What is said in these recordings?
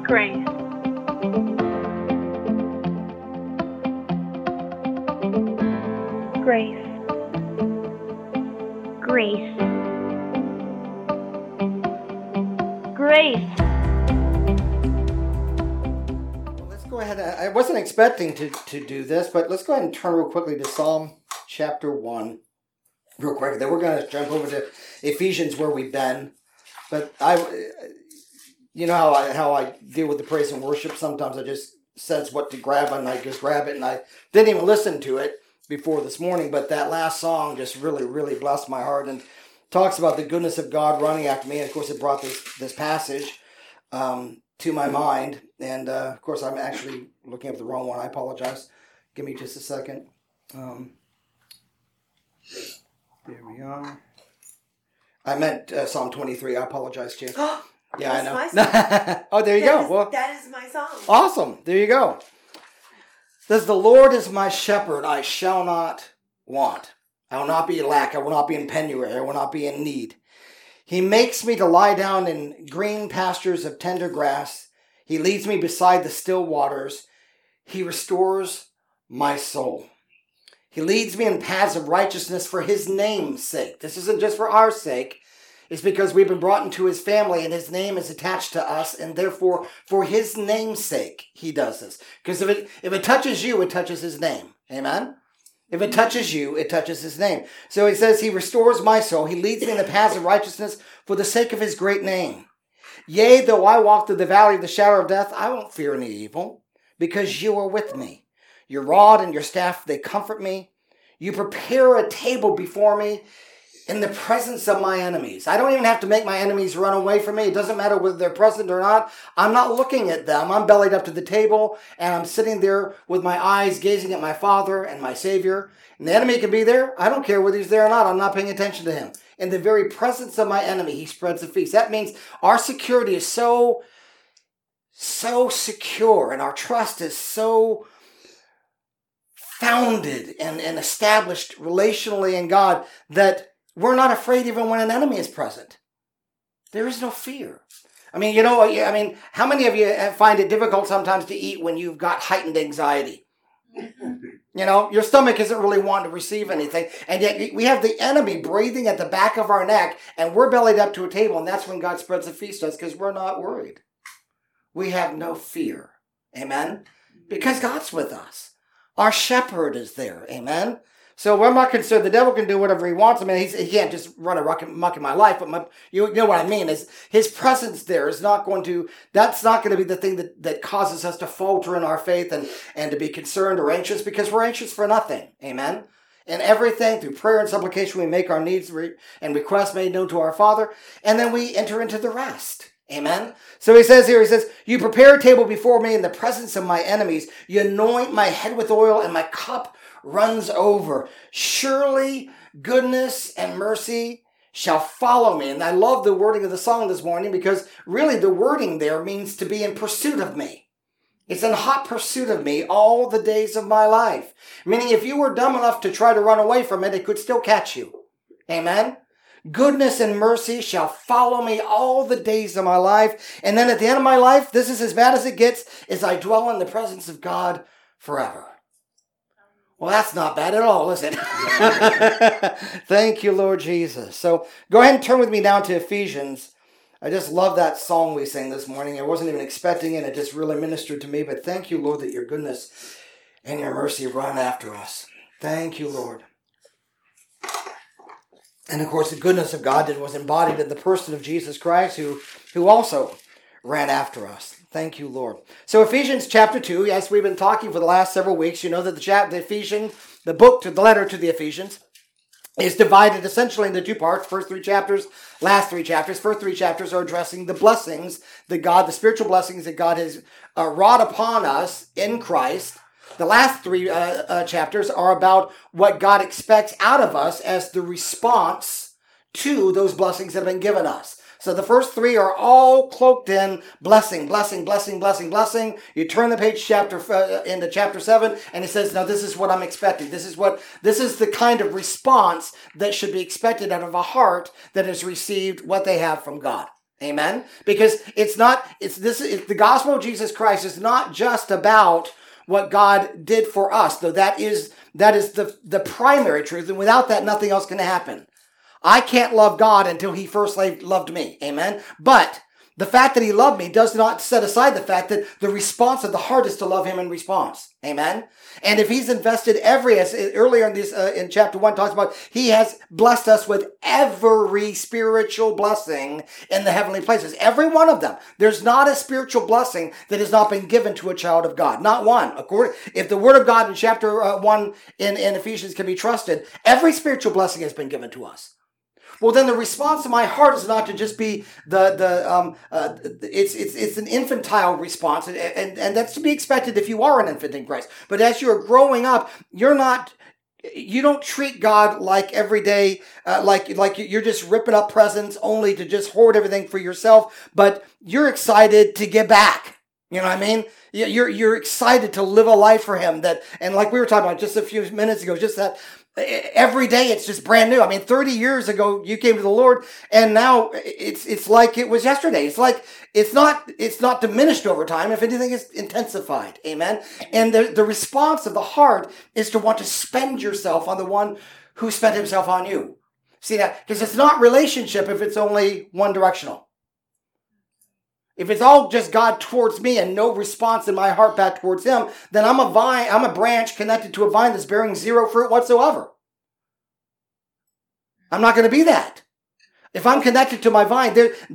Grace. Grace. Grace. Grace. Well, let's go ahead. I wasn't expecting to do this, but let's go ahead and turn real quickly to Psalm chapter 1. Real quick. Then we're going to jump over to Ephesians where we've been. But you know how I deal with the praise and worship. Sometimes I just sense what to grab and I just grab it. And I didn't even listen to it before this morning. But that last song just really, really blessed my heart and talks about the goodness of God running after me. And of course, it brought this passage to my mind. And of course, I'm actually looking up the wrong one. I apologize. Give me just a second. There we are. I meant Psalm 23. I apologize, Jim. Yeah, I know. My song. Oh, there you go. Well, that is my song. Awesome. There you go. It says, the Lord is my shepherd. I shall not want. I will not be in lack. I will not be in penury. I will not be in need. He makes me to lie down in green pastures of tender grass. He leads me beside the still waters. He restores my soul. He leads me in paths of righteousness for his name's sake. This isn't just for our sake. It's because we've been brought into his family and his name is attached to us. And therefore, for his name's sake, he does this. Because if it touches you, it touches his name. Amen? If it touches you, it touches his name. So he says, he restores my soul. He leads me in the paths of righteousness for the sake of his great name. Yea, though I walk through the valley of the shadow of death, I won't fear any evil, because you are with me. Your rod and your staff, they comfort me. You prepare a table before me in the presence of my enemies. I don't even have to make my enemies run away from me. It doesn't matter whether they're present or not. I'm not looking at them. I'm bellied up to the table, and I'm sitting there with my eyes gazing at my Father and my Savior. And the enemy can be there. I don't care whether he's there or not. I'm not paying attention to him. In the very presence of my enemy, he spreads a feast. That means our security is so secure, and our trust is so founded and established relationally in God that we're not afraid even when an enemy is present. There is no fear. I mean, how many of you find it difficult sometimes to eat when you've got heightened anxiety? Your stomach isn't really wanting to receive anything. And yet we have the enemy breathing at the back of our neck, and we're bellied up to a table, and that's when God spreads a feast to us because we're not worried. We have no fear. Amen? Because God's with us. Our shepherd is there. Amen? So I'm not concerned. The devil can do whatever he wants. I mean, he can't just run muck in my life. But you know what I mean is his presence there is not going to, that's not going to be the thing that causes us to falter in our faith and to be concerned or anxious, because we're anxious for nothing. Amen? And everything through prayer and supplication, we make our needs and requests made known to our Father. And then we enter into the rest. Amen. So he says, you prepare a table before me in the presence of my enemies. You anoint my head with oil and my cup runs over. Surely goodness and mercy shall follow me. And I love the wording of the song this morning, because really the wording there means to be in pursuit of me. It's in hot pursuit of me all the days of my life. Meaning if you were dumb enough to try to run away from it, it could still catch you. Amen. Goodness and mercy shall follow me all the days of my life. And then at the end of my life, this is as bad as it gets, is I dwell in the presence of God forever. Well, that's not bad at all, is it? Thank you, Lord Jesus. So go ahead and turn with me down to Ephesians. I just love that song we sang this morning. I wasn't even expecting it. It just really ministered to me. But thank you, Lord, that your goodness and your mercy run after us. Thank you, Lord. And of course, the goodness of God that was embodied in the person of Jesus Christ, who also ran after us. Thank you, Lord. So Ephesians chapter 2, yes, we've been talking for the last several weeks. You know that the letter to the Ephesians is divided essentially into two parts. First three chapters, last three chapters. First three chapters are addressing the blessings the spiritual blessings that God has wrought upon us in Christ. The last three chapters are about what God expects out of us as the response to those blessings that have been given us. So the first three are all cloaked in blessing, blessing, blessing, blessing, blessing. You turn the page into chapter 7, and it says, now this is what I'm expecting. This is the kind of response that should be expected out of a heart that has received what they have from God. Amen? Because the gospel of Jesus Christ is not just about what God did for us, though that is the primary truth, and without that, nothing else can happen. I can't love God until he first loved me. Amen? But the fact that he loved me does not set aside the fact that the response of the heart is to love him in response. Amen? And if he's invested as earlier in chapter 1 talks about, he has blessed us with every spiritual blessing in the heavenly places. Every one of them. There's not a spiritual blessing that has not been given to a child of God. Not one. If the word of God in chapter 1 in Ephesians can be trusted, every spiritual blessing has been given to us. Well, then the response of my heart is not to just be it's an infantile response, and that's to be expected if you are an infant in Christ. But as you are growing up, you don't treat God like every day, like you're just ripping up presents only to just hoard everything for yourself. But you're excited to give back. You know what I mean? You're excited to live a life for Him. And like we were talking about just a few minutes ago, just that. Every day it's just brand new. I mean, 30 years ago you came to the Lord, and now it's like it was yesterday. It's like it's not diminished over time. If anything, it's intensified. Amen. And the response of the heart is to want to spend yourself on the one who spent himself on you. See that? Because it's not relationship if it's only one directional. If it's all just God towards me and no response in my heart back towards him, then I'm a branch connected to a vine that's bearing zero fruit whatsoever. I'm not going to be that. If I'm connected to my vine,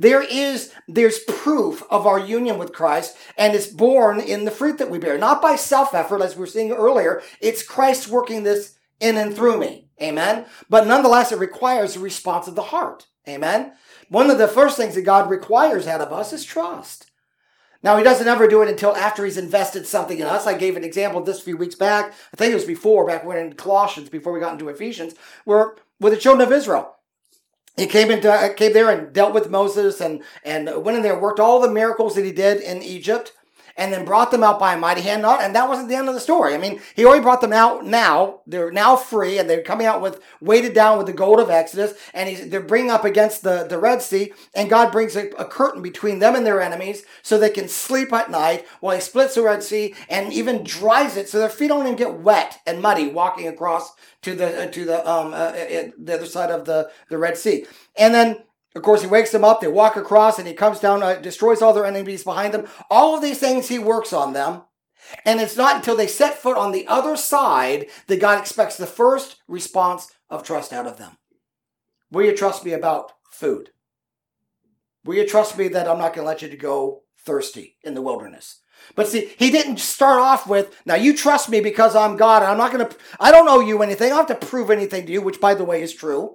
there's proof of our union with Christ, and it's born in the fruit that we bear. Not by self-effort, as we were seeing earlier. It's Christ working this in and through me. Amen? But nonetheless, it requires a response of the heart. Amen? One of the first things that God requires out of us is trust. Now, he doesn't ever do it until after he's invested something in us. I gave an example of this a few weeks back. I think it was back when in Colossians, before we got into Ephesians, where with the children of Israel. He came there and dealt with Moses and went in there and worked all the miracles that he did in Egypt, and then brought them out by a mighty hand. And that wasn't the end of the story. I mean, he already brought them out now. They're now free, and they're coming out weighted down with the gold of Exodus, and they're bringing up against the Red Sea, and God brings a curtain between them and their enemies so they can sleep at night while he splits the Red Sea and even dries it so their feet don't even get wet and muddy walking across to the other side of the Red Sea. And then, of course, he wakes them up, they walk across, and he comes down, destroys all their enemies behind them. All of these things he works on them. And it's not until they set foot on the other side that God expects the first response of trust out of them. Will you trust me about food? Will you trust me that I'm not going to let you to go thirsty in the wilderness? But see, he didn't start off with, now you trust me because I'm God. I don't owe you anything. I don't have to prove anything to you, which by the way is true.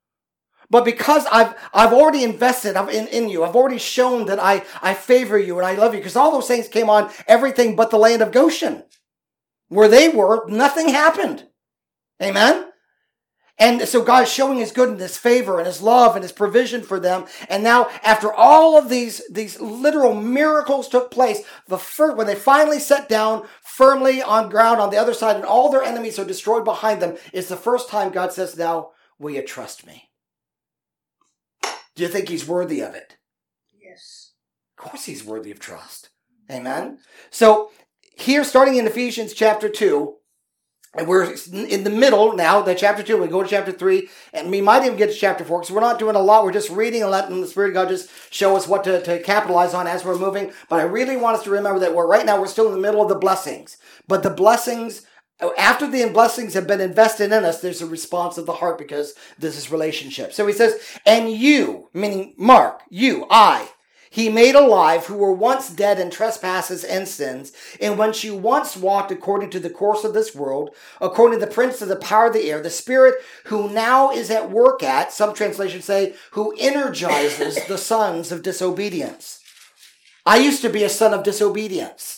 But because I've already invested in you, I've already shown that I favor you and I love you, because all those things came on everything but the land of Goshen. Where they were, nothing happened. Amen? And so God's showing his goodness, his favor, and his love, and his provision for them. And now, after all of these literal miracles took place, when they finally sat down firmly on ground on the other side, and all their enemies are destroyed behind them, is the first time God says, now, will you trust me? Do you think he's worthy of it? Yes. Of course he's worthy of trust. Amen? So, here, starting in Ephesians chapter 2, and we're in the middle now, chapter 2, we go to chapter 3, and we might even get to chapter 4, because we're not doing a lot. We're just reading and letting the Spirit of God just show us what to capitalize on as we're moving. But I really want us to remember that we're still in the middle of the blessings. But the blessings, after the blessings have been invested in us, there's a response of the heart, because this is relationship. So he says, and you, meaning Mark, I, he made alive who were once dead in trespasses and sins, in which you once walked according to the course of this world, according to the prince of the power of the air, the spirit who now is at work at, some translations say, who energizes the sons of disobedience. I used to be a son of disobedience.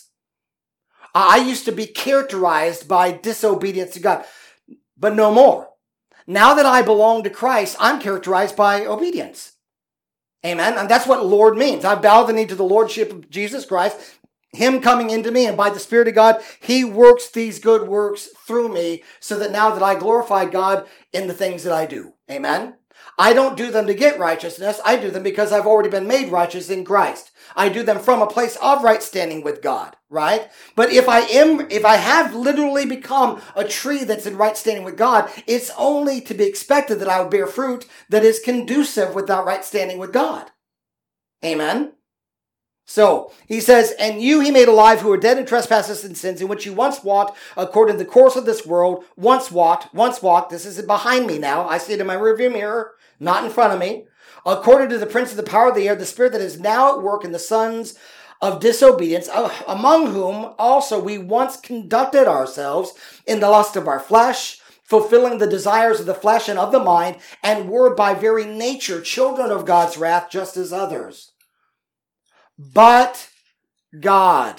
I used to be characterized by disobedience to God, but no more. Now that I belong to Christ, I'm characterized by obedience. Amen. And that's what Lord means. I bow the knee to the Lordship of Jesus Christ, him coming into me, and by the Spirit of God, he works these good works through me, so that now that I glorify God in the things that I do. Amen. I don't do them to get righteousness. I do them because I've already been made righteous in Christ. I do them from a place of right standing with God, right? But if I have literally become a tree that's in right standing with God, it's only to be expected that I will bear fruit that is conducive with that right standing with God. Amen? So, he says, and you he made alive who were dead in trespasses and sins, in which you once walked according to the course of this world, once walked, this is behind me now, I see it in my rearview mirror, not in front of me, according to the prince of the power of the air, the spirit that is now at work in the sons of disobedience, among whom also we once conducted ourselves in the lust of our flesh, fulfilling the desires of the flesh and of the mind, and were by very nature children of God's wrath, just as others. But God,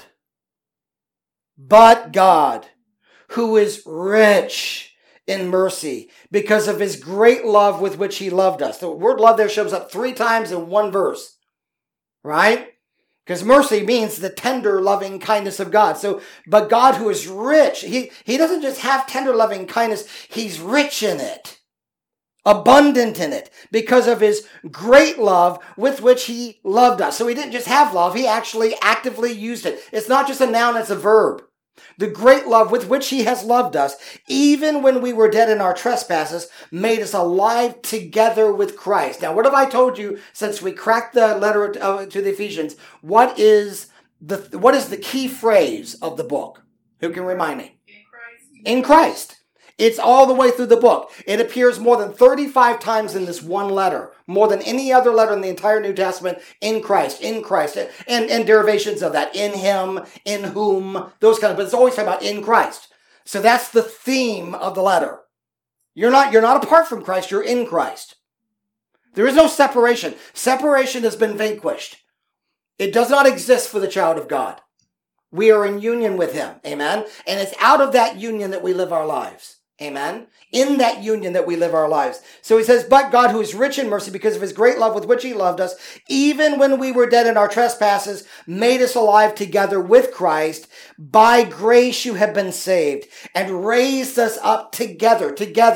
who is rich in mercy, because of his great love with which he loved us. The word love there shows up 3 times in one verse, right? Because mercy means the tender, loving kindness of God. So, but God who is rich, he doesn't just have tender, loving kindness, he's rich in it, abundant in it, because of his great love with which he loved us. So he didn't just have love, he actually actively used it. It's not just a noun, it's a verb. The great love with which he has loved us, even when we were dead in our trespasses, made us alive together with Christ. Now, what have I told you since we cracked the letter to the Ephesians? What is the key phrase of the book? Who can remind me? In Christ. It's all the way through the book. It appears more than 35 times in this one letter, more than any other letter in the entire New Testament, in Christ, and derivations of that, in him, in whom, those kind of, but it's always talking about in Christ. So that's the theme of the letter. You're not apart from Christ, you're in Christ. There is no separation. Separation has been vanquished. It does not exist for the child of God. We are in union with him, amen? And it's out of that union that we live our lives. Amen. In that union that we live our lives. So he says, but God who is rich in mercy because of his great love with which he loved us, even when we were dead in our trespasses, made us alive together with Christ. By grace you have been saved and raised us up together.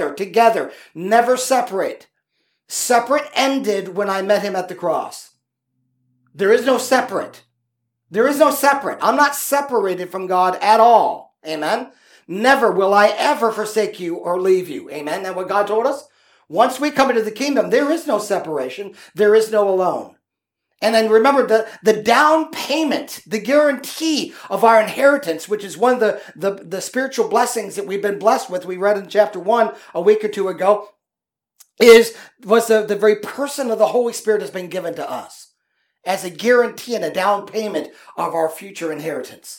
Never separate. Separate ended when I met him at the cross. There is no separate. I'm not separated from God at all. Amen. Never will I ever forsake you or leave you. Amen. That's what God told us. Once we come into the kingdom, there is no separation. There is no alone. And then remember the down payment, the guarantee of our inheritance, which is one of the spiritual blessings that we've been blessed with. We read in chapter 1 a week or 2 ago, was the very person of the Holy Spirit has been given to us as a guarantee and a down payment of our future inheritance.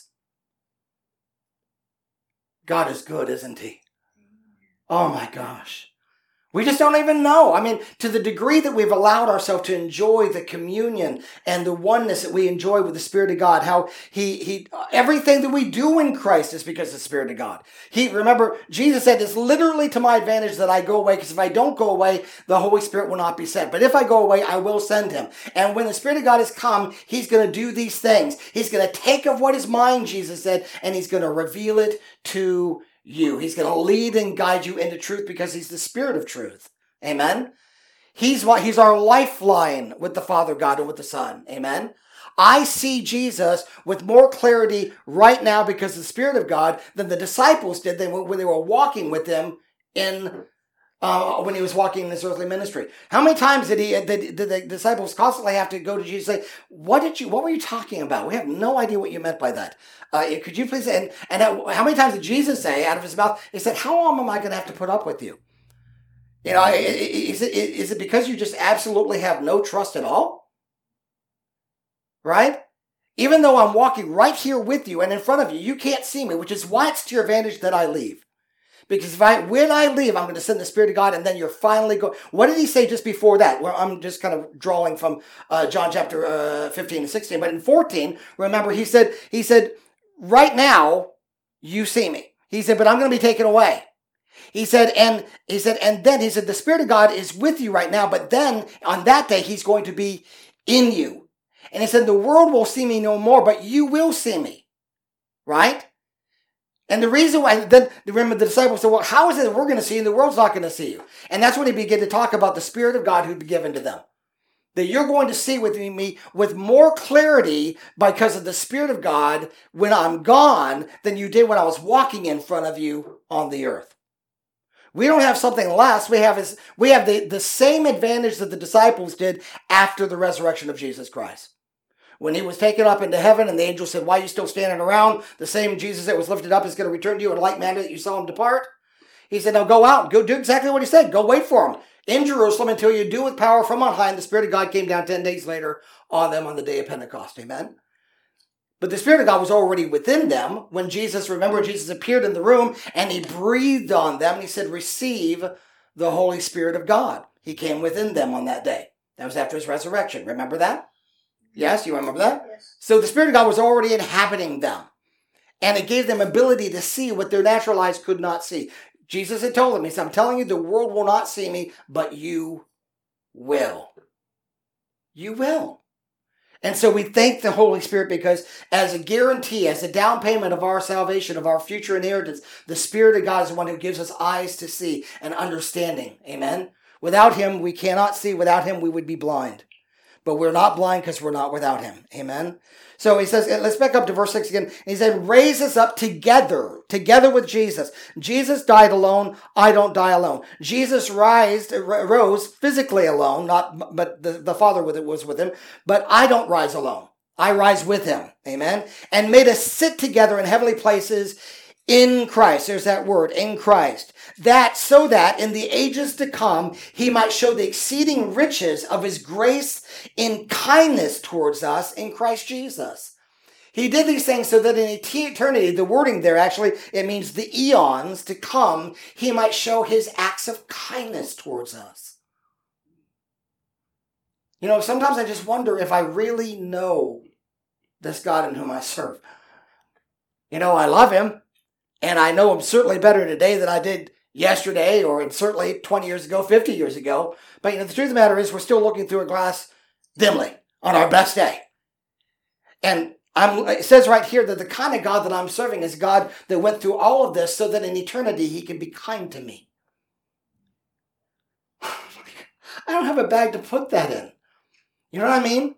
God is good, isn't he? Oh my gosh. We just don't even know. I mean, to the degree that we've allowed ourselves to enjoy the communion and the oneness that we enjoy with the Spirit of God, how he everything that we do in Christ is because of the Spirit of God. Remember, Jesus said, it's literally to my advantage that I go away, because if I don't go away, the Holy Spirit will not be sent. But if I go away, I will send him. And when the Spirit of God has come, he's going to do these things. He's going to take of what is mine, Jesus said, and he's going to reveal it to you. He's going to lead and guide you into truth because he's the Spirit of truth. Amen. He's our lifeline with the Father God and with the Son. Amen. I see Jesus with more clarity right now because of the Spirit of God than the disciples did when they were walking with him when he was walking in his earthly ministry. How many times did the disciples constantly have to go to Jesus and say, what were you talking about? We have no idea what you meant by that. Could you please, and how many times did Jesus say out of his mouth, he said, how long am I going to have to put up with you? You know, is it because you just absolutely have no trust at all? Right? Even though I'm walking right here with you and in front of you, you can't see me, which is why it's to your advantage that I leave. Because when I leave, I'm going to send the Spirit of God, and then you're finally going. What did he say just before that? Well, I'm just kind of drawing from John chapter 15 and 16. But in 14, remember, he said, right now, you see me. He said, but I'm going to be taken away. He said, and then he said, the Spirit of God is with you right now, but then on that day, he's going to be in you. And he said, the world will see me no more, but you will see me. Right? And the reason why, then remember the disciples said, well, how is it that we're going to see you and the world's not going to see you? And that's when he began to talk about the Spirit of God who'd be given to them. That you're going to see with me with more clarity because of the Spirit of God when I'm gone than you did when I was walking in front of you on the earth. We don't have something less. We have the same advantage that the disciples did after the resurrection of Jesus Christ. When he was taken up into heaven and the angel said, why are you still standing around? The same Jesus that was lifted up is going to return to you in like manner that you saw him depart. He said, now go out. Go do exactly what he said. Go wait for him in Jerusalem until you do with power from on high. And the Spirit of God came down 10 days later on them on the day of Pentecost. Amen. But the Spirit of God was already within them when Jesus appeared in the room and he breathed on them. And he said, receive the Holy Spirit of God. He came within them on that day. That was after his resurrection. Remember that? Yes, you remember that? Yes. So the Spirit of God was already inhabiting them. And it gave them ability to see what their natural eyes could not see. Jesus had told them, he said, I'm telling you, the world will not see me, but you will. You will. And so we thank the Holy Spirit because as a guarantee, as a down payment of our salvation, of our future inheritance, the Spirit of God is the one who gives us eyes to see and understanding. Amen? Without him, we cannot see. Without him, we would be blind. But we're not blind because we're not without him. Amen? So he says, let's back up to verse 6 again. He said, raise us up together with Jesus. Jesus died alone. I don't die alone. Jesus rose physically alone, but the Father was with him. But I don't rise alone. I rise with him. Amen? And made us sit together in heavenly places in Christ. There's that word, in Christ. So that in the ages to come, he might show the exceeding riches of his grace in kindness towards us in Christ Jesus. He did these things so that in eternity, the wording there actually, it means the eons to come, he might show his acts of kindness towards us. You know, sometimes I just wonder if I really know this God in whom I serve. You know, I love him, and I know him certainly better today than I did yesterday, or certainly 20 years ago, 50 years ago. But you know, the truth of the matter is we're still looking through a glass dimly on our best day. And it says right here that the kind of God that I'm serving is God that went through all of this so that in eternity he can be kind to me. I don't have a bag to put that in. You know what I mean?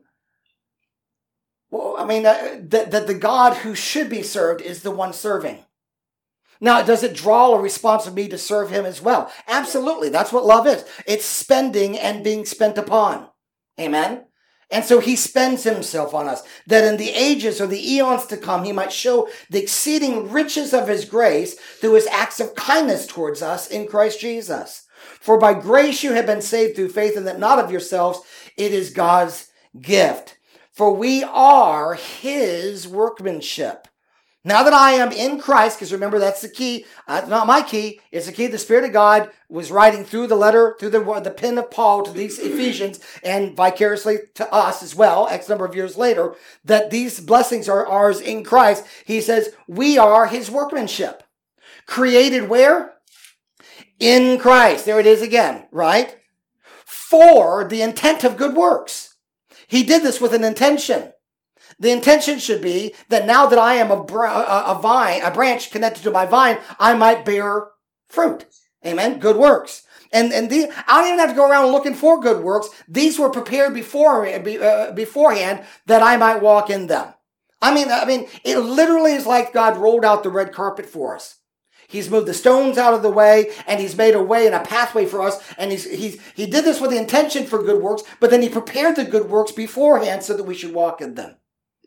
Well, I mean, that the God who should be served is the one serving. Now, does it draw a response of me to serve him as well? Absolutely. That's what love is. It's spending and being spent upon. Amen? And so he spends himself on us, that in the ages or the eons to come, he might show the exceeding riches of his grace through his acts of kindness towards us in Christ Jesus. For by grace you have been saved through faith, and that not of yourselves, it is God's gift. For we are his workmanship. Now that I am in Christ, because remember, that's the key. It's not my key. It's the key. The Spirit of God was writing through the letter, through the pen of Paul to these Ephesians, and vicariously to us as well, X number of years later, that these blessings are ours in Christ. He says, we are his workmanship. Created where? In Christ. There it is again, right? For the intent of good works. He did this with an intention. The intention should be that now that I am a branch connected to my vine, I might bear fruit. Amen. Good works. And I don't even have to go around looking for good works. These were prepared beforehand that I might walk in them. I mean, it literally is like God rolled out the red carpet for us. He's moved the stones out of the way, and he's made a way and a pathway for us. And he did this with the intention for good works, but then he prepared the good works beforehand so that we should walk in them.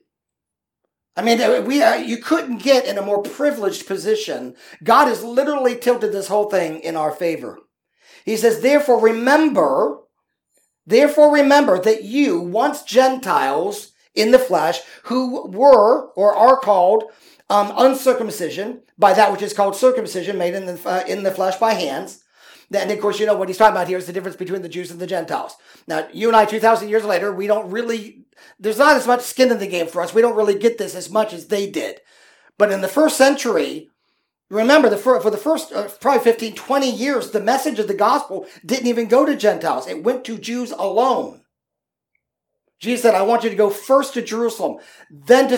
I mean, you couldn't get in a more privileged position. God has literally tilted this whole thing in our favor. He says, therefore remember that you, once Gentiles in the flesh, who were or are called uncircumcision by that which is called circumcision, made in the flesh by hands. And of course, you know what he's talking about here is the difference between the Jews and the Gentiles. Now, you and I, 2,000 years later, there's not as much skin in the game for us. We don't really get this as much as they did. But in the first century, remember, for the first probably 15, 20 years, the message of the gospel didn't even go to Gentiles. It went to Jews alone. Jesus said, I want you to go first to Jerusalem, then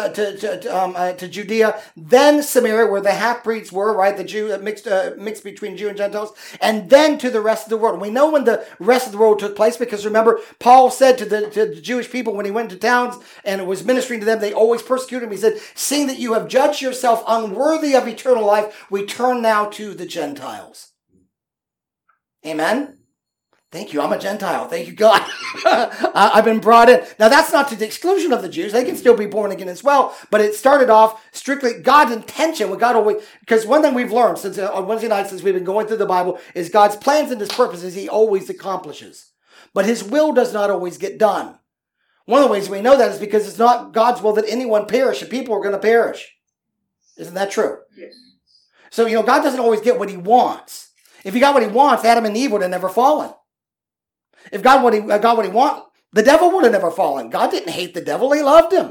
to Judea, then Samaria, where the half-breeds were, right? The Jew mixed between Jew and Gentiles, and then to the rest of the world. And we know when the rest of the world took place, because remember, Paul said to the Jewish people when he went to towns and was ministering to them, they always persecuted him. He said, seeing that you have judged yourself unworthy of eternal life, we turn now to the Gentiles. Amen? Thank you. I'm a Gentile. Thank you, God. I've been brought in. Now, that's not to the exclusion of the Jews. They can still be born again as well. But it started off strictly God's intention. What God always, because one thing we've learned since on Wednesday night, since we've been going through the Bible, is God's plans and his purposes he always accomplishes. But his will does not always get done. One of the ways we know that is because it's not God's will that anyone perish, and people are going to perish. Isn't that true? Yes. So, God doesn't always get what he wants. If he got what he wants, Adam and Eve would have never fallen. If God got what he wanted, the devil would have never fallen. God didn't hate the devil. He loved him.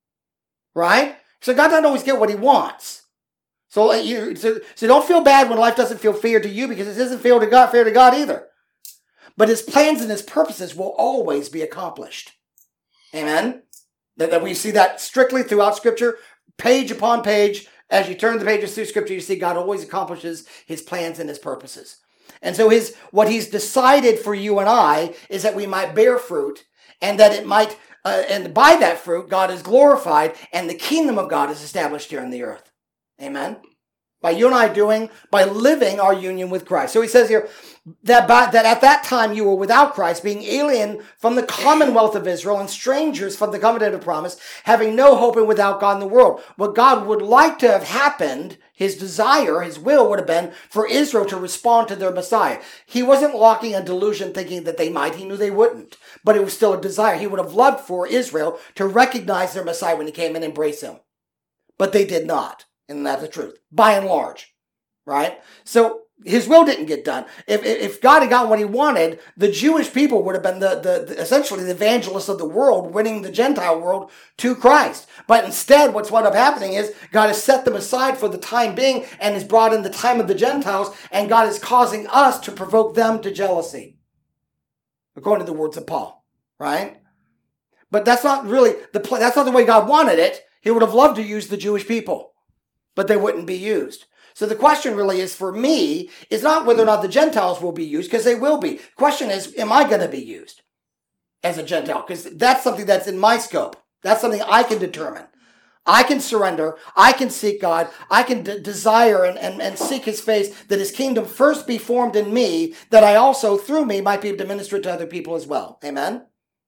Right? So God doesn't always get what he wants. So don't feel bad when life doesn't feel fair to you, because it doesn't feel fair to God either. But his plans and his purposes will always be accomplished. Amen? That we see that strictly throughout Scripture, page upon page. As you turn the pages through Scripture, you see God always accomplishes his plans and his purposes. And so what he's decided for you and I is that we might bear fruit, and that it might, and by that fruit, God is glorified, and the kingdom of God is established here on the earth. Amen? By you and I by living our union with Christ. So he says here that at that time you were without Christ, being alien from the commonwealth of Israel and strangers from the covenant of promise, having no hope and without God in the world. What God would like to have happened, his desire, his will would have been for Israel to respond to their Messiah. He wasn't walking a delusion thinking that they might. He knew they wouldn't. But it was still a desire. He would have loved for Israel to recognize their Messiah when he came and embrace him. But they did not. And that's the truth, by and large, right? So his will didn't get done. If God had gotten what he wanted, the Jewish people would have been essentially the evangelists of the world, winning the Gentile world to Christ. But instead, what's wound up happening is God has set them aside for the time being and has brought in the time of the Gentiles, and God is causing us to provoke them to jealousy, according to the words of Paul, right? But that's not really that's not the way God wanted it. He would have loved to use the Jewish people, but they wouldn't be used. So the question really is, for me, is not whether or not the Gentiles will be used, because they will be. The question is, am I going to be used as a Gentile? Because that's something that's in my scope. That's something I can determine. I can surrender. I can seek God. I can desire and seek his face, that his kingdom first be formed in me, that I also, through me, might be able to minister to other people as well. Amen?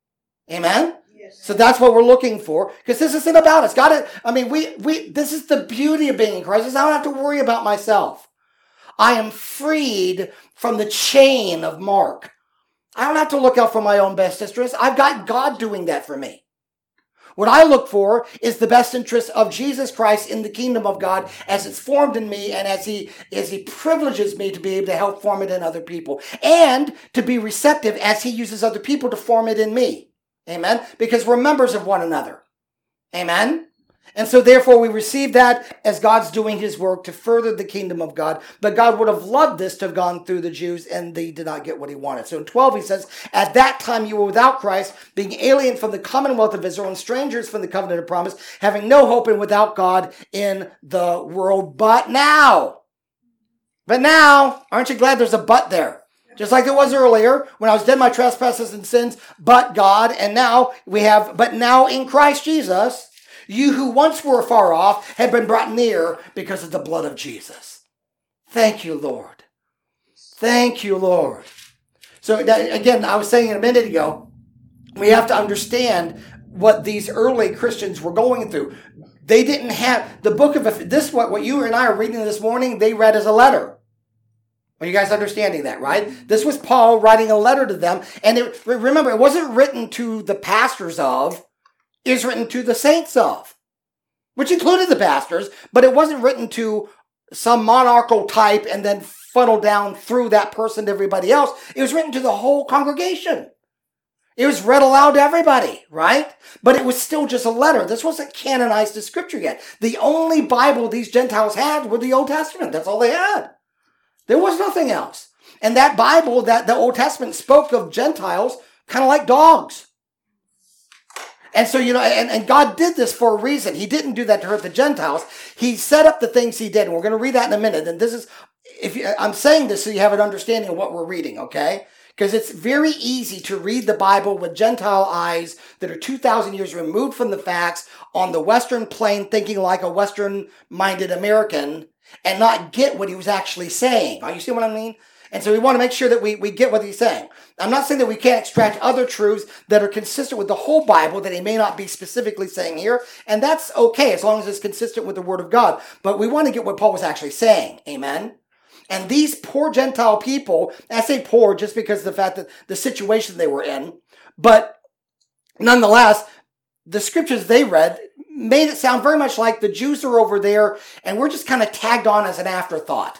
Amen? So that's what we're looking for, because this isn't about us. This is the beauty of being in Christ. I don't have to worry about myself. I am freed from the chain of Mark. I don't have to look out for my own best interests. I've got God doing that for me. What I look for is the best interest of Jesus Christ in the kingdom of God as it's formed in me, and as he privileges me to be able to help form it in other people, and to be receptive as he uses other people to form it in me. Amen? Because we're members of one another. Amen? And so therefore we receive that as God's doing his work to further the kingdom of God. But God would have loved this to have gone through the Jews, and they did not get what he wanted. So in 12 he says, at that time you were without Christ, being alien from the commonwealth of Israel and strangers from the covenant of promise, having no hope and without God in the world. But now, aren't you glad there's a but there? Just like there was earlier, when I was dead in my trespasses and sins, but God, and now we have, but now in Christ Jesus, you who once were far off have been brought near because of the blood of Jesus. Thank you, Lord. Thank you, Lord. So again, I was saying a minute ago, we have to understand what these early Christians were going through. They didn't have the book of what you and I are reading this morning, they read as a letter. Are you guys understanding that, right? This was Paul writing a letter to them. And remember, it wasn't written to the pastors of, it was written to the saints of, which included the pastors, but it wasn't written to some monarchical type and then funneled down through that person to everybody else. It was written to the whole congregation. It was read aloud to everybody, right? But it was still just a letter. This wasn't canonized as scripture yet. The only Bible these Gentiles had was the Old Testament. That's all they had. There was nothing else. And that Bible, that the Old Testament spoke of Gentiles kind of like dogs. And so, and God did this for a reason. He didn't do that to hurt the Gentiles. He set up the things he did. And we're going to read that in a minute. And I'm saying this so you have an understanding of what we're reading, okay? Because it's very easy to read the Bible with Gentile eyes that are 2,000 years removed from the facts on the Western plane, thinking like a Western-minded American and not get what he was actually saying. You see what I mean? And so we want to make sure that we get what he's saying. I'm not saying that we can't extract other truths that are consistent with the whole Bible that he may not be specifically saying here. And that's okay as long as it's consistent with the Word of God. But we want to get what Paul was actually saying. Amen? And these poor Gentile people, I say poor just because of the fact that the situation they were in, but nonetheless, the scriptures they read made it sound very much like the Jews are over there and we're just kind of tagged on as an afterthought,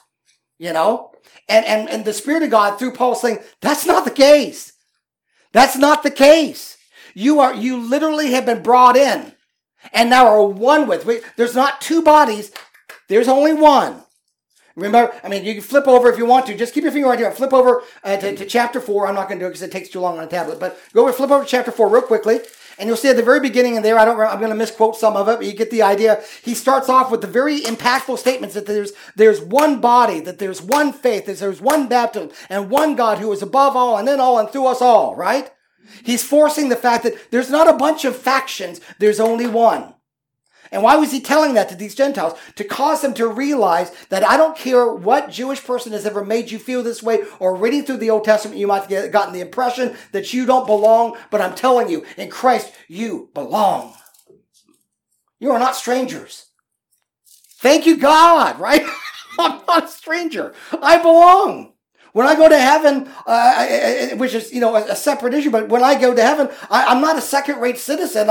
And the Spirit of God through Paul saying, that's not the case. That's not the case. You literally have been brought in and now are one with. There's not two bodies. There's only one. Remember, you can flip over if you want to. Just keep your finger right here and flip over to chapter 4. I'm not going to do it because it takes too long on a tablet. But flip over to chapter 4 real quickly. And you'll see at the very beginning in there, I'm going to misquote some of it, but you get the idea. He starts off with the very impactful statements that there's one body, that there's one faith, that there's one baptism, and one God who is above all and in all and through us all, right? He's forcing the fact that there's not a bunch of factions, there's only one. And why was he telling that to these Gentiles? To cause them to realize that I don't care what Jewish person has ever made you feel this way, or reading through the Old Testament, you might have gotten the impression that you don't belong, but I'm telling you, in Christ, you belong. You are not strangers. Thank you, God, right? I'm not a stranger. I belong. When I go to heaven, which is, a separate issue, but when I go to heaven, I'm not a second-rate citizen.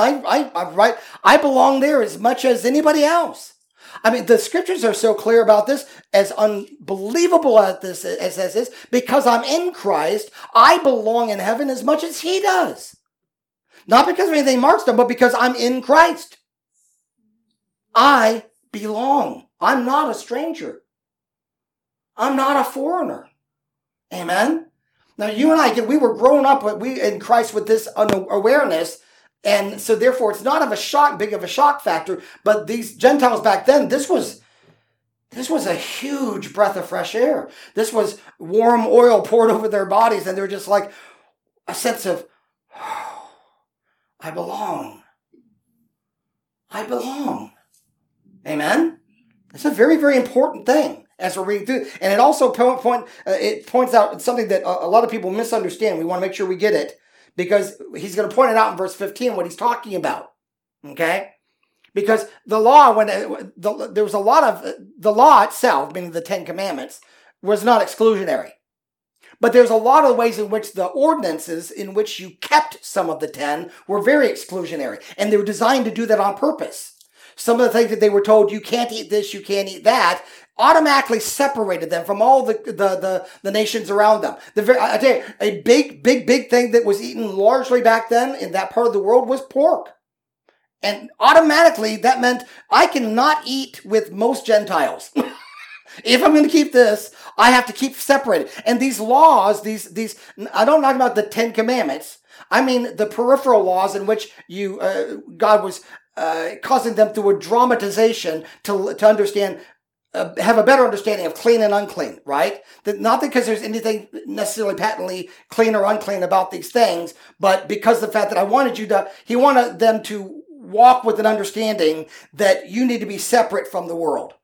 I belong there as much as anybody else. The scriptures are so clear about this, as unbelievable as this is, because I'm in Christ, I belong in heaven as much as he does. Not because of anything Mark's done, but because I'm in Christ. I belong. I'm not a stranger. I'm not a foreigner. Amen. Now, you and I, we were grown up in Christ with this awareness, and so therefore it's not big of a shock factor. But these Gentiles back then, this was a huge breath of fresh air. This was warm oil poured over their bodies, and they're just like a sense of, oh, I belong. I belong. Amen. It's a very, very important thing. As we're reading through, and it also points out something that a lot of people misunderstand. We want to make sure we get it, because he's going to point it out in verse 15 what he's talking about. Okay, because the law, there was a lot of the law itself, meaning the 10 Commandments, was not exclusionary, but there's a lot of ways in which the ordinances in which you kept some of the 10 were very exclusionary, and they were designed to do that on purpose. Some of the things that they were told, you can't eat this, you can't eat that, automatically separated them from all the nations around them. I tell you, a big thing that was eaten largely back then in that part of the world was pork. And automatically that meant I cannot eat with most Gentiles. If I'm going to keep this, I have to keep separated. And these laws, these I don't talk about the 10 Commandments. I mean the peripheral laws in which God was causing them through a dramatization to understand, have a better understanding of clean and unclean, right? Not because there's anything necessarily patently clean or unclean about these things, but because of the fact that he wanted them to walk with an understanding that you need to be separate from the world.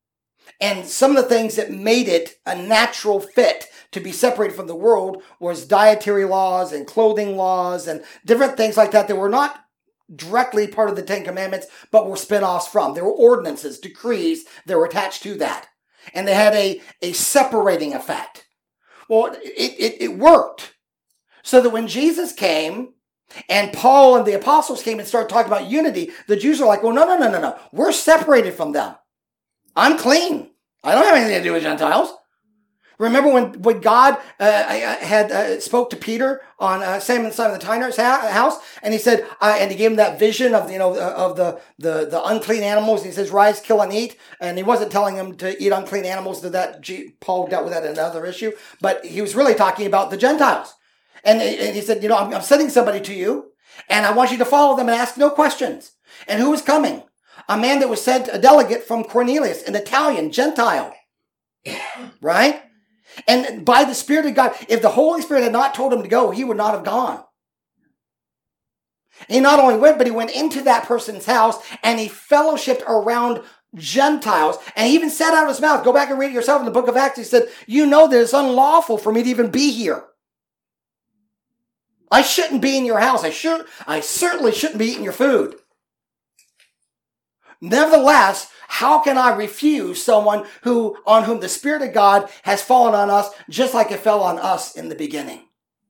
And some of the things that made it a natural fit to be separated from the world was dietary laws and clothing laws and different things like that were not directly part of the 10 Commandments, but were spin-offs from. There were ordinances, decrees that were attached to that. And they had a separating effect. Well, it worked. So that when Jesus came and Paul and the apostles came and started talking about unity, the Jews are like, well, no. We're separated from them. I'm clean. I don't have anything to do with Gentiles. Remember when God had spoke to Peter on Simon the Tanner's house, and he said, and he gave him that vision of the unclean animals. And he says, "Rise, kill, and eat." And he wasn't telling him to eat unclean animals. Paul dealt with that in another issue, but he was really talking about the Gentiles. And he said, I'm sending somebody to you, And I want you to follow them and ask no questions. And who is coming? A man that was sent, a delegate from Cornelius, an Italian, Gentile. Right? And by the Spirit of God, if the Holy Spirit had not told him to go, he would not have gone. He not only went, but he went into that person's house and he fellowshiped around Gentiles, and he even said out of his mouth, go back and read it yourself in the book of Acts, he said, you know that it's unlawful for me to even be here. I shouldn't be in your house. I certainly shouldn't be eating your food. Nevertheless, how can I refuse someone on whom the Spirit of God has fallen on us, just like it fell on us in the beginning?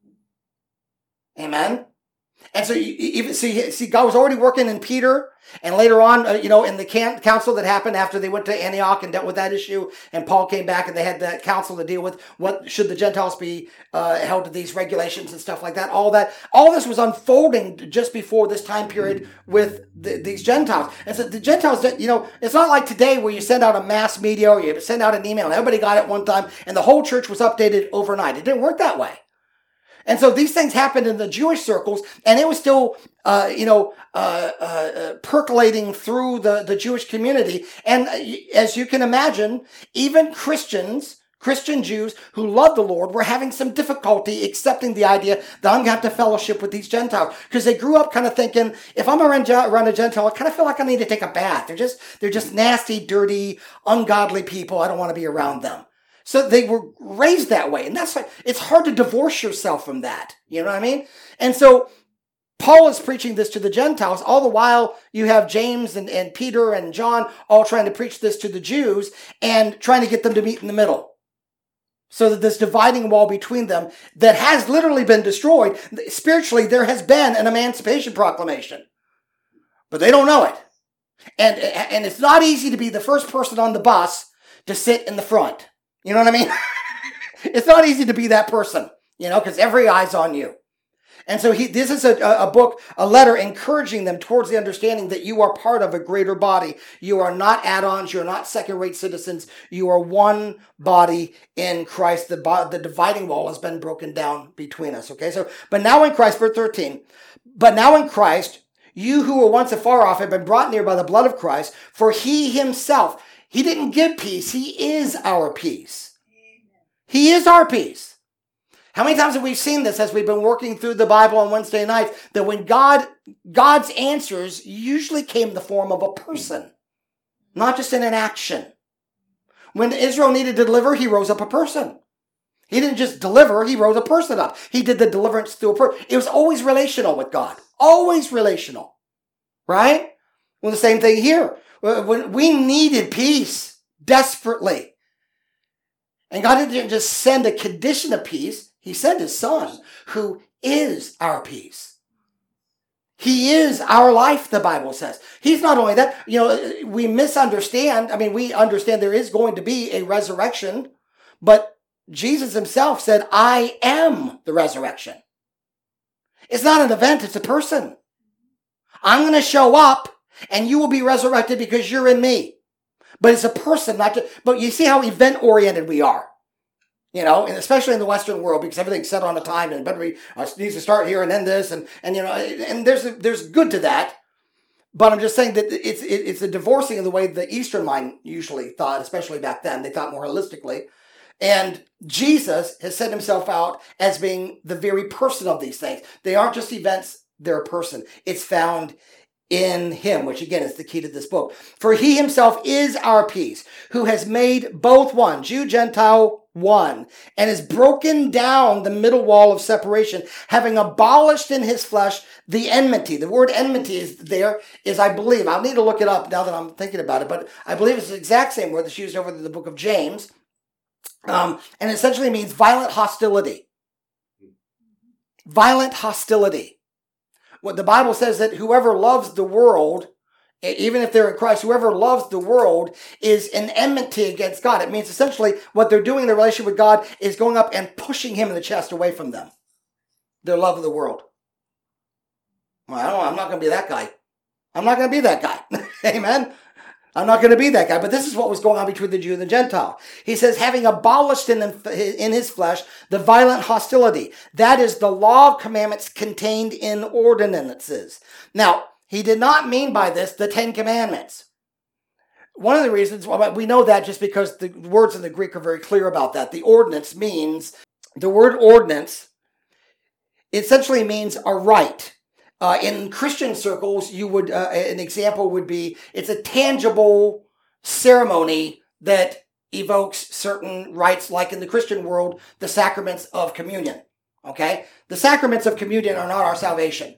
Amen? And so you even see, God was already working in Peter, and later on, in the council that happened after they went to Antioch and dealt with that issue, and Paul came back and they had that council to deal with what should the Gentiles be held to these regulations and stuff like that. All this was unfolding just before this time period with these Gentiles. And so the Gentiles, it's not like today where you send out a mass media or you send out an email and everybody got it one time and the whole church was updated overnight. It didn't work that way. And so these things happened in the Jewish circles, and it was still, percolating through the Jewish community. And as you can imagine, even Christian Jews who loved the Lord were having some difficulty accepting the idea that I'm going to have to fellowship with these Gentiles. Because they grew up kind of thinking, if I'm around a Gentile, I kind of feel like I need to take a bath. They're just nasty, dirty, ungodly people. I don't want to be around them. So they were raised that way. And it's hard to divorce yourself from that. You know what I mean? And so Paul is preaching this to the Gentiles. All the while you have James and Peter and John all trying to preach this to the Jews and trying to get them to meet in the middle. So that this dividing wall between them that has literally been destroyed, spiritually there has been an emancipation proclamation. But they don't know it. And it's not easy to be the first person on the bus to sit in the front. You know what I mean? It's not easy to be that person, because every eye's on you. And so this is a book, a letter encouraging them towards the understanding that you are part of a greater body. You are not add-ons. You're not second-rate citizens. You are one body in Christ. The dividing wall has been broken down between us. Okay, but now in Christ, verse 13, but now in Christ, you who were once afar off have been brought near by the blood of Christ, for he himself, he didn't give peace. He is our peace. He is our peace. How many times have we seen this as we've been working through the Bible on Wednesday nights, that when God's answers usually came in the form of a person, not just in an action. When Israel needed to deliver, he rose up a person. He didn't just deliver, he rose a person up. He did the deliverance through a person. It was always relational with God. Always relational. Right? Well, the same thing here. When we needed peace desperately. And God didn't just send a condition of peace. He sent his son, who is our peace. He is our life, the Bible says. He's not only that, we misunderstand. We understand there is going to be a resurrection, but Jesus himself said, I am the resurrection. It's not an event, it's a person. I'm going to show up and you will be resurrected because you're in me. But it's a person, not just, but you see how event-oriented we are. And especially in the Western world, because everything's set on a time and better needs to start here and end this, and there's good to that. But I'm just saying that it's a divorcing of the way the Eastern mind usually thought, especially back then. They thought more holistically. And Jesus has set himself out as being the very person of these things. They aren't just events, they're a person. It's found in him, which again is the key to this book. For he himself is our peace, who has made both one, Jew, Gentile, one, and has broken down the middle wall of separation, having abolished in his flesh the enmity. The word enmity is, I believe, I'll need to look it up now that I'm thinking about it, but I believe it's the exact same word that's used over in the book of James, and essentially means violent hostility. Violent hostility. What the Bible says that whoever loves the world, even if they're in Christ, whoever loves the world is an enmity against God. It means essentially what they're doing in their relationship with God is going up and pushing him in the chest away from them. Their love of the world. Well, I'm not going to be that guy. I'm not going to be that guy. Amen. I'm not going to be that guy. But this is what was going on between the Jew and the Gentile. He says, having abolished in his flesh the violent hostility. That is the law of commandments contained in ordinances. Now, he did not mean by this the 10 Commandments. One of the reasons, well, we know that just because the words in the Greek are very clear about that. The ordinance means, the word ordinance essentially means a rite. In Christian circles, you would an example would be, it's a tangible ceremony that evokes certain rites, like in the Christian world, the sacraments of communion. Okay? The sacraments of communion are not our salvation.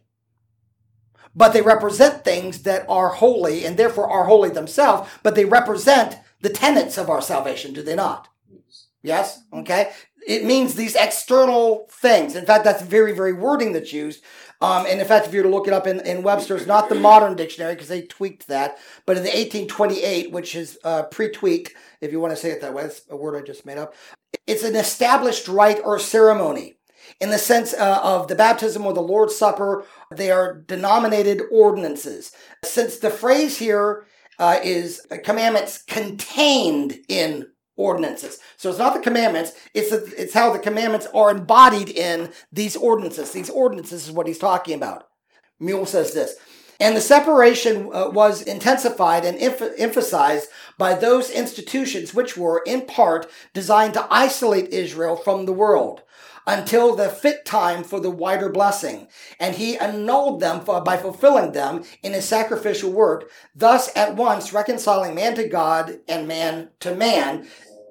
But they represent things that are holy and therefore are holy themselves, but they represent the tenets of our salvation, do they not? Yes? Okay? It means these external things. In fact, that's very, very wording that's used. And in fact, if you were to look it up in Webster's, not the modern dictionary, because they tweaked that, but in the 1828, which is pre-tweaked, if you want to say it that way, that's a word I just made up. It's an established rite or ceremony. In the sense of the baptism or the Lord's Supper, they are denominated ordinances. Since the phrase here is commandments contained in ordinances. So it's not the commandments, it's how the commandments are embodied in these ordinances. These ordinances is what he's talking about. Mule says this. And the separation was intensified and emphasized by those institutions which were, in part, designed to isolate Israel from the world, until the fit time for the wider blessing. And he annulled them by fulfilling them in his sacrificial work, thus at once reconciling man to God and man to man.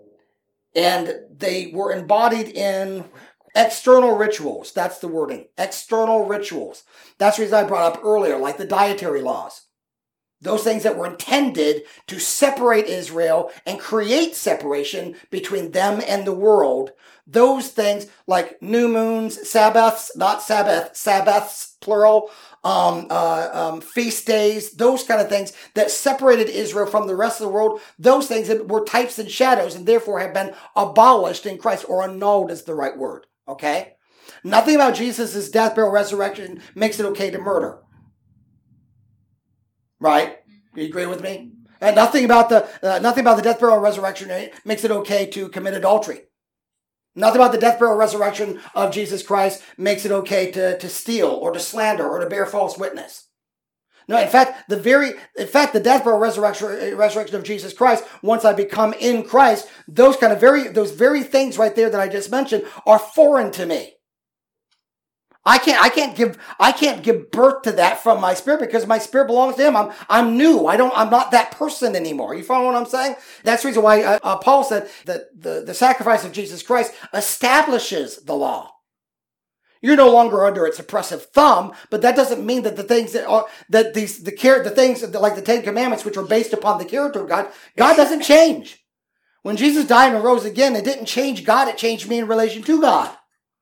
And they were embodied in external rituals. That's the wording. External rituals. That's the reason I brought up earlier, like the dietary laws. Those things that were intended to separate Israel and create separation between them and the world. Those things like new moons, Sabbaths, not Sabbath, Sabbaths, plural, feast days, those kind of things that separated Israel from the rest of the world, those things that were types and shadows and therefore have been abolished in Christ, or annulled is the right word, okay? Nothing about Jesus' death, burial, resurrection makes it okay to murder. Right? You agree with me? And nothing about the death, burial, and resurrection makes it okay to commit adultery. Nothing about the death, burial, and resurrection of Jesus Christ makes it okay to steal or to slander or to bear false witness. No, in fact, the death, burial, resurrection of Jesus Christ, once I become in Christ, those very things right there that I just mentioned are foreign to me. I can't give birth to that from my spirit, because my spirit belongs to him. I'm new. I'm not that person anymore. You follow what I'm saying? That's the reason why Paul said that the sacrifice of Jesus Christ establishes the law. You're no longer under its oppressive thumb, but that doesn't mean that the things the things like the 10 Commandments, which are based upon the character of God doesn't change. When Jesus died and rose again, it didn't change God, it changed me in relation to God.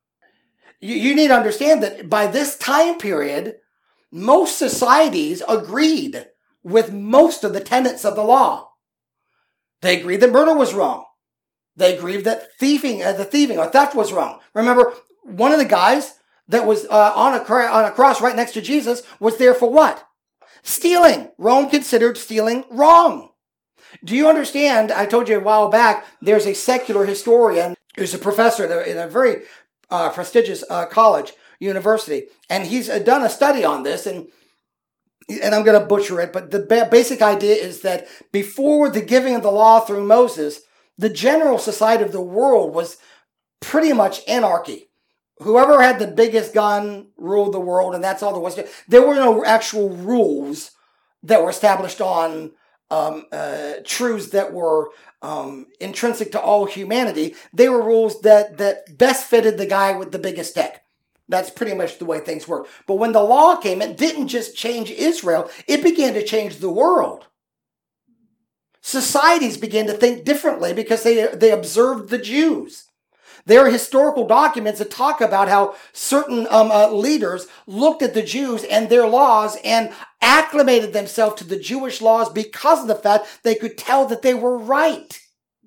You need to understand that by this time period, most societies agreed with most of the tenets of the law. They agreed that murder was wrong. They agreed that thieving or theft was wrong. Remember, one of the guys that was on a cross right next to Jesus was there for what? Stealing. Rome considered stealing wrong. Do you understand? I told you a while back, there's a secular historian who's a professor in a very prestigious college, university, and he's done a study on this, and I'm going to butcher it, but the basic idea is that before the giving of the law through Moses, the general society of the world was pretty much anarchy. Whoever had the biggest gun ruled the world, and that's all there was. There were no actual rules that were established on truths that were intrinsic to all humanity. They were rules that best fitted the guy with the biggest stick. That's pretty much the way things work. But when the law came, it didn't just change Israel, it began to change the world. Societies began to think differently because they observed the Jews. There are historical documents that talk about how certain leaders looked at the Jews and their laws and acclimated themselves to the Jewish laws because of the fact they could tell that they were right.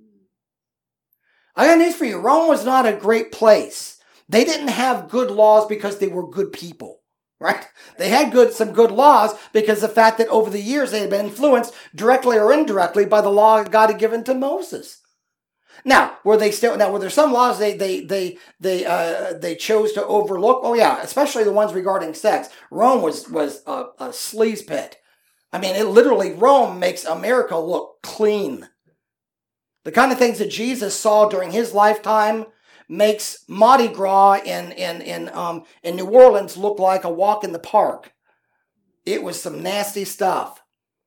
I got news for you. Rome was not a great place. They didn't have good laws because they were good people. right? They had some good laws because the fact that over the years they had been influenced directly or indirectly by the law God had given to Moses. Now, were there some laws they chose to overlook? Oh yeah, especially the ones regarding sex. Rome was a sleaze pit. I mean, Rome makes America look clean. The kind of things that Jesus saw during his lifetime makes Mardi Gras in New Orleans look like a walk in the park. It was some nasty stuff.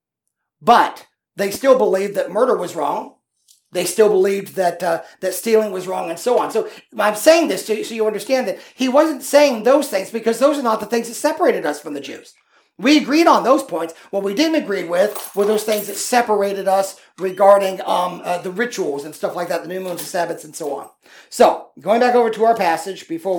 But they still believed that murder was wrong. They still believed that stealing was wrong and so on. So I'm saying this so you understand that he wasn't saying those things because those are not the things that separated us from the Jews. We agreed on those points. What we didn't agree with were those things that separated us regarding the rituals and stuff like that, the new moons, the Sabbaths, and so on. So going back over to our passage before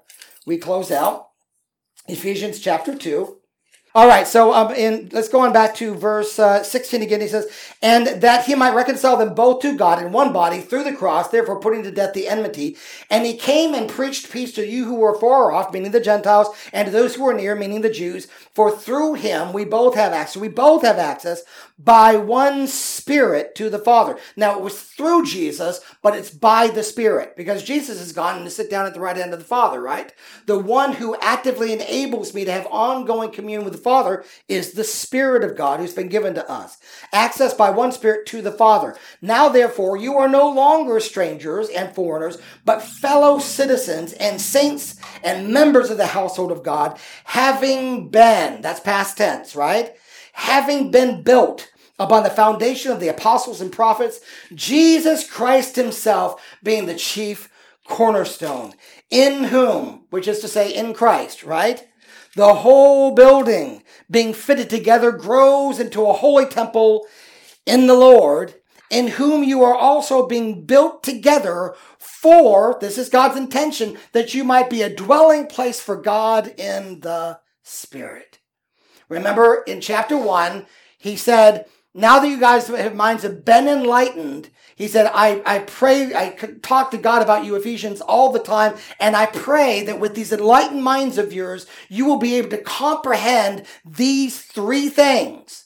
we close out, Ephesians chapter 2. All right, so let's go on back to verse 16 again. He says, and that he might reconcile them both to God in one body through the cross, therefore putting to death the enmity. And he came and preached peace to you who were far off, meaning the Gentiles, and to those who were near, meaning the Jews. For through him we both have access. We both have access by one Spirit to the Father. Now, it was through Jesus, but it's by the Spirit, because Jesus has gone to sit down at the right hand of the Father, right? The one who actively enables me to have ongoing communion with the Father is the Spirit of God who's been given to us. Access by one Spirit to the Father. Now, therefore, you are no longer strangers and foreigners, but fellow citizens and saints and members of the household of God, having been, that's past tense, right? Having been built upon the foundation of the apostles and prophets, Jesus Christ himself being the chief cornerstone, in whom, which is to say in Christ, right? The whole building being fitted together grows into a holy temple in the Lord, in whom you are also being built together for, this is God's intention, that you might be a dwelling place for God in the Spirit. Remember in chapter 1, he said, now that you guys' minds have been enlightened, he said, I pray, I talk to God about you, Ephesians, all the time, and I pray that with these enlightened minds of yours, you will be able to comprehend these three things.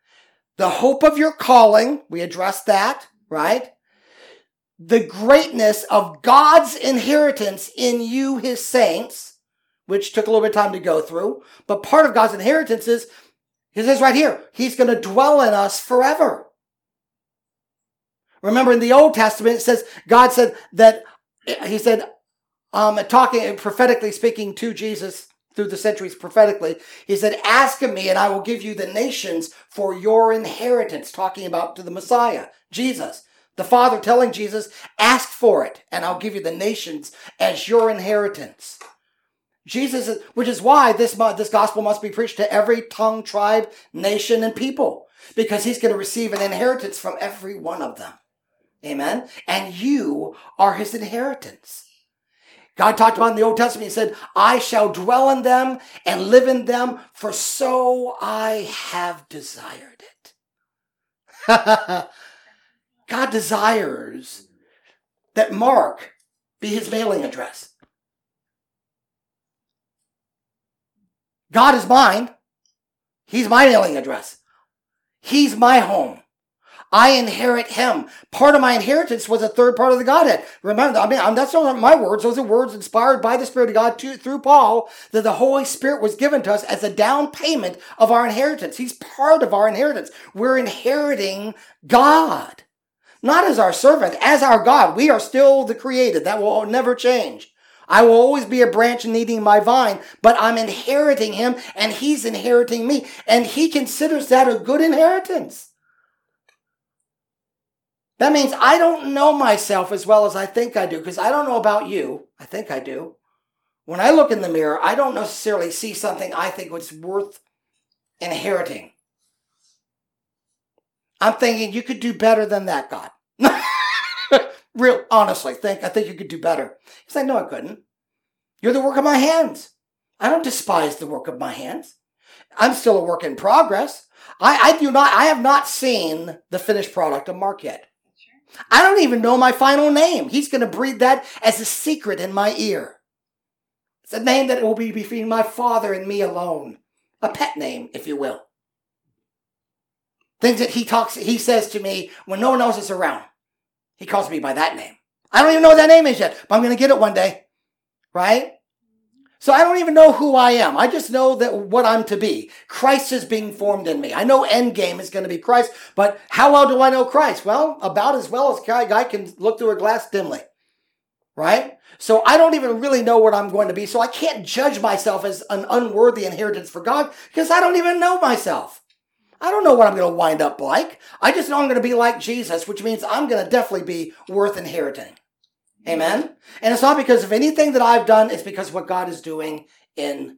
The hope of your calling, we addressed that, right? The greatness of God's inheritance in you, his saints, which took a little bit of time to go through, but part of God's inheritance is, he says right here, he's going to dwell in us forever. Remember in the Old Testament, it says, God said that, he said, talking prophetically speaking to Jesus through the centuries prophetically, he said, ask of me and I will give you the nations for your inheritance, talking about to the Messiah, Jesus. The Father telling Jesus, ask for it and I'll give you the nations as your inheritance. Jesus, which is why this gospel must be preached to every tongue, tribe, nation, and people, because he's going to receive an inheritance from every one of them. Amen? And you are his inheritance. God talked about in the Old Testament, he said, I shall dwell in them and live in them, for so I have desired it. God desires that Mark be his mailing address. God is mine. He's my mailing address. He's my home. I inherit him. Part of my inheritance was a third part of the Godhead. Remember, that's not my words. Those are words inspired by the Spirit of God through Paul, that the Holy Spirit was given to us as a down payment of our inheritance. He's part of our inheritance. We're inheriting God. Not as our servant, as our God. We are still the created. That will never change. I will always be a branch needing my vine, but I'm inheriting him and he's inheriting me. And he considers that a good inheritance. That means I don't know myself as well as I think I do, because I don't know about you. I think I do. When I look in the mirror, I don't necessarily see something I think was worth inheriting. I'm thinking you could do better than that, God. Real, honestly, I think you could do better. He's like, no, I couldn't. You're the work of my hands. I don't despise the work of my hands. I'm still a work in progress. I have not seen the finished product of Mark yet. I don't even know my final name. He's going to breathe that as a secret in my ear. It's a name that will be between my Father and me alone. A pet name, if you will. Things that he says to me when no one else is around. He calls me by that name. I don't even know what that name is yet, but I'm going to get it one day. Right? So I don't even know who I am. I just know that what I'm to be. Christ is being formed in me. I know end game is going to be Christ, but how well do I know Christ? Well, about as well as a guy can look through a glass dimly. Right? So I don't even really know what I'm going to be. So I can't judge myself as an unworthy inheritance for God because I don't even know myself. I don't know what I'm going to wind up like. I just know I'm going to be like Jesus, which means I'm going to definitely be worth inheriting. Amen? And it's not because of anything that I've done. It's because of what God is doing in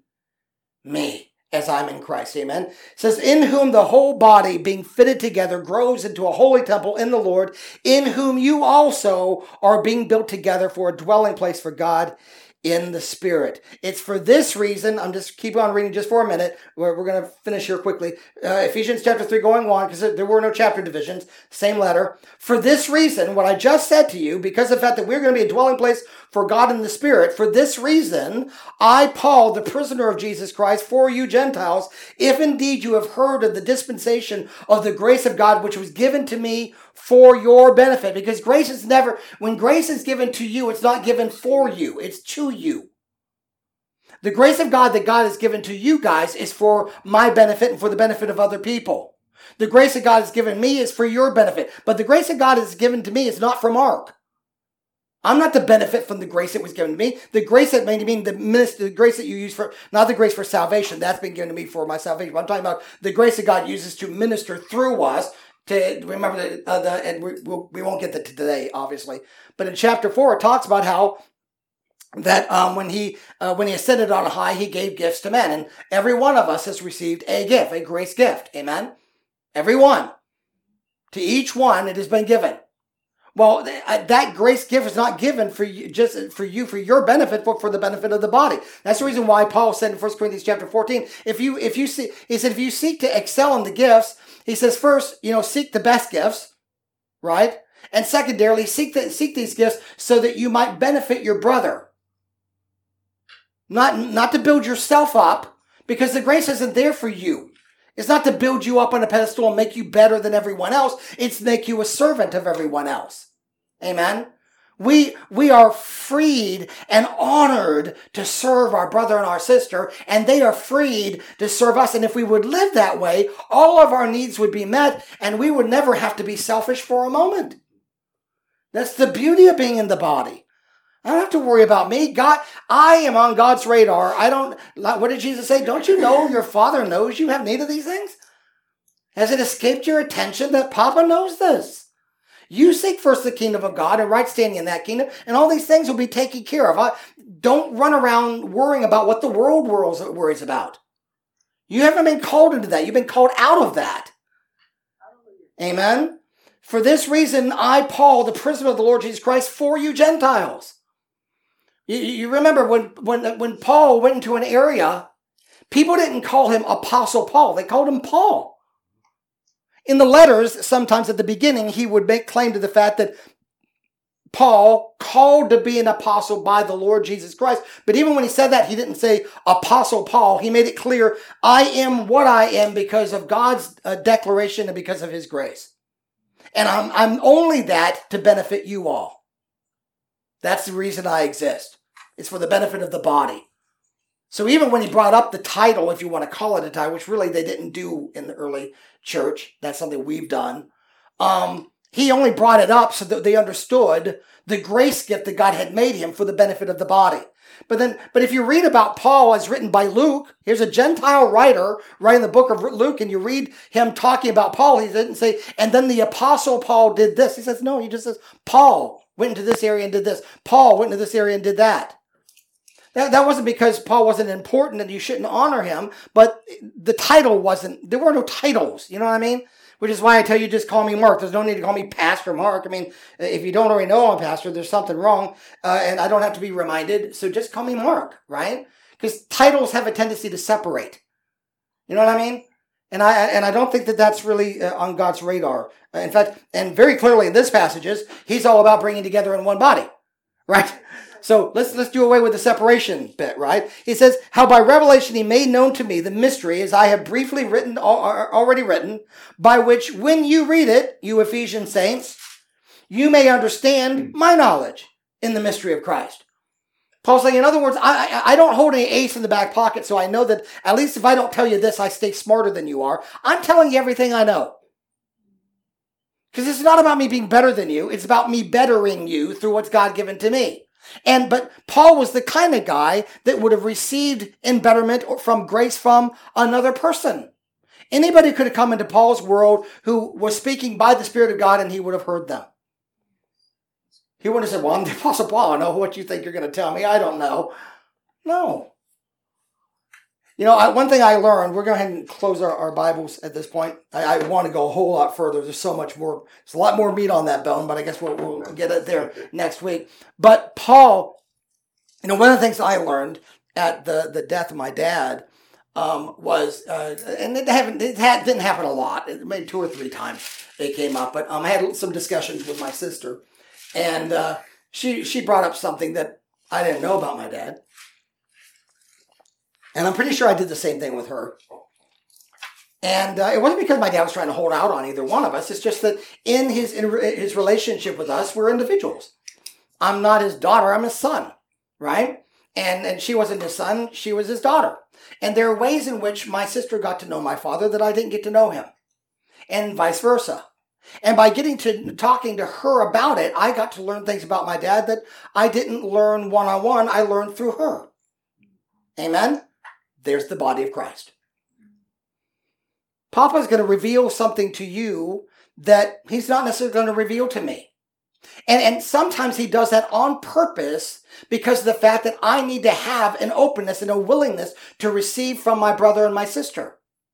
me as I'm in Christ. Amen? It says, in whom the whole body being fitted together grows into a holy temple in the Lord, in whom you also are being built together for a dwelling place for God in the Spirit. It's for this reason, I'm just keep on reading just for a minute. We're going to finish here quickly. Ephesians chapter 3 going on, because there were no chapter divisions, same letter. For this reason, what I just said to you, because of the fact that we're going to be a dwelling place for God in the Spirit, for this reason, I, Paul, the prisoner of Jesus Christ, for you Gentiles, if indeed you have heard of the dispensation of the grace of God, which was given to me for your benefit, because grace is never, when grace is given to you, it's not given for you, it's to you. The grace of God that God has given to you guys is for my benefit and for the benefit of other people. The grace that God has given me is for your benefit, but the grace that God has given to me is not for Mark. I'm not to benefit from the grace that was given to me. The grace that made me, the grace that you use for, not the grace for salvation, that's been given to me for my salvation. I'm talking about the grace that God uses to minister through us. To remember and we won't get that today, obviously. But in chapter 4, it talks about how that when he ascended on high, he gave gifts to men, and every one of us has received a gift, a grace gift. Amen. Every one. To each one, it has been given. Well, that grace gift is not given for you, just for you, for your benefit, but for the benefit of the body. That's the reason why Paul said in 1 Corinthians chapter 14, if you seek to excel in the gifts, he says first, seek the best gifts, right? And secondarily, seek these gifts so that you might benefit your brother. Not to build yourself up, because the grace isn't there for you. It's not to build you up on a pedestal and make you better than everyone else. It's to make you a servant of everyone else. Amen? We are freed and honored to serve our brother and our sister, and they are freed to serve us. And if we would live that way, all of our needs would be met, and we would never have to be selfish for a moment. That's the beauty of being in the body. I don't have to worry about me. God, I am on God's radar. What did Jesus say? Don't you know your Father knows you have need of these things? Has it escaped your attention that Papa knows this? You seek first the kingdom of God and right standing in that kingdom, and all these things will be taken care of. Don't run around worrying about what the world worries about. You haven't been called into that. You've been called out of that. Amen? For this reason, I, Paul, the prisoner of the Lord Jesus Christ, for you Gentiles. You remember when Paul went into an area, people didn't call him Apostle Paul. They called him Paul. In the letters, sometimes at the beginning, he would make claim to the fact that Paul called to be an apostle by the Lord Jesus Christ. But even when he said that, he didn't say Apostle Paul. He made it clear, I am what I am because of God's declaration and because of his grace. And I'm only that to benefit you all. That's the reason I exist. It's for the benefit of the body. So even when he brought up the title, if you want to call it a title, which really they didn't do in the early church, that's something we've done, he only brought it up so that they understood the grace gift that God had made him for the benefit of the body. But if you read about Paul as written by Luke, here's a Gentile writer writing the book of Luke, and you read him talking about Paul, he didn't say, and then the apostle Paul did this. He says, no, he just says, Paul went into this area and did this. Paul went into this area and did that. That wasn't because Paul wasn't important and you shouldn't honor him, but the title wasn't, there were no titles, you know what I mean? Which is why I tell you, just call me Mark. There's no need to call me Pastor Mark. I mean, if you don't already know I'm a pastor, there's something wrong, and I don't have to be reminded, so just call me Mark, right? Because titles have a tendency to separate. You know what I mean? And I don't think that that's really on God's radar. In fact, and very clearly in this passages, he's all about bringing together in one body, right? So let's do away with the separation bit, right? He says, how by revelation he made known to me the mystery, as I have briefly already written, by which when you read it, you Ephesian saints, you may understand my knowledge in the mystery of Christ. Paul's saying, in other words, I don't hold any ace in the back pocket, so I know that at least if I don't tell you this, I stay smarter than you are. I'm telling you everything I know. Because it's not about me being better than you. It's about me bettering you through what's God given to me. But Paul was the kind of guy that would have received embetterment or from grace from another person. Anybody could have come into Paul's world who was speaking by the Spirit of God and he would have heard them. He wouldn't have said, well, I'm the Apostle Paul. I know what you think you're going to tell me. I don't know. No. You know, one thing I learned, we're going to go ahead and close our Bibles at this point. I want to go a whole lot further. There's so much more. There's a lot more meat on that bone, but I guess we'll get it there next week. But Paul, you know, one of the things I learned at the death of my dad was, and it didn't happen a lot. Maybe 2 or 3 times it came up. But I had some discussions with my sister. And she brought up something that I didn't know about my dad. And I'm pretty sure I did the same thing with her. And it wasn't because my dad was trying to hold out on either one of us. It's just that in his relationship with us, we're individuals. I'm not his daughter. I'm his son, right? And she wasn't his son. She was his daughter. And there are ways in which my sister got to know my father that I didn't get to know him. And vice versa. And by talking to her about it, I got to learn things about my dad that I didn't learn one-on-one. I learned through her. Amen? There's the body of Christ. Papa's going to reveal something to you that he's not necessarily going to reveal to me. And sometimes he does that on purpose because of the fact that I need to have an openness and a willingness to receive from my brother and my sister.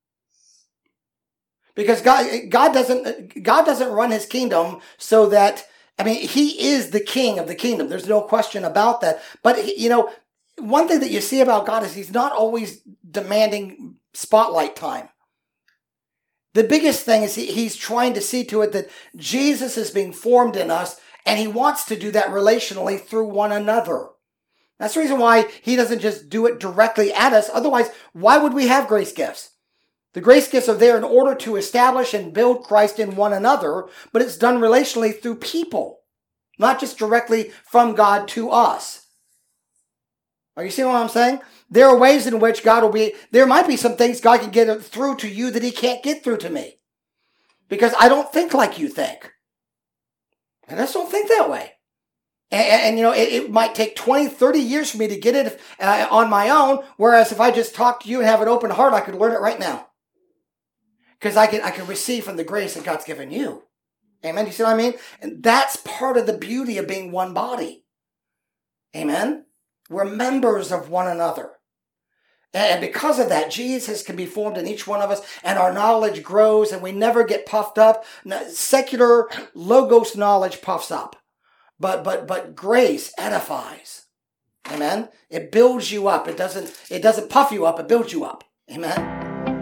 Because God doesn't run his kingdom so that, I mean, he is the king of the kingdom. There's no question about that. But, you know, one thing that you see about God is he's not always demanding spotlight time. The biggest thing is he's trying to see to it that Jesus is being formed in us, and he wants to do that relationally through one another. That's the reason why he doesn't just do it directly at us. Otherwise, why would we have grace gifts? The grace gifts are there in order to establish and build Christ in one another, but it's done relationally through people, not just directly from God to us. Are you seeing what I'm saying? There are ways in which there might be some things God can get through to you that he can't get through to me. Because I don't think like you think. I just don't think that way. And you know, it might take 20, 30 years for me to get it on my own, whereas if I just talk to you and have an open heart, I could learn it right now. Because I can receive from the grace that God's given you. Amen? You see what I mean? And that's part of the beauty of being one body. Amen? We're members of one another. And because of that, Jesus can be formed in each one of us, and our knowledge grows, and we never get puffed up. Secular logos knowledge puffs up. But grace edifies. Amen? It builds you up. It doesn't puff you up, it builds you up. Amen?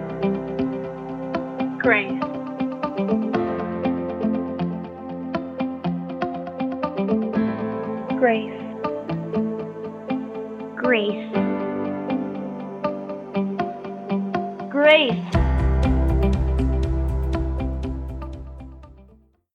Grace. Grace. Grace. Grace.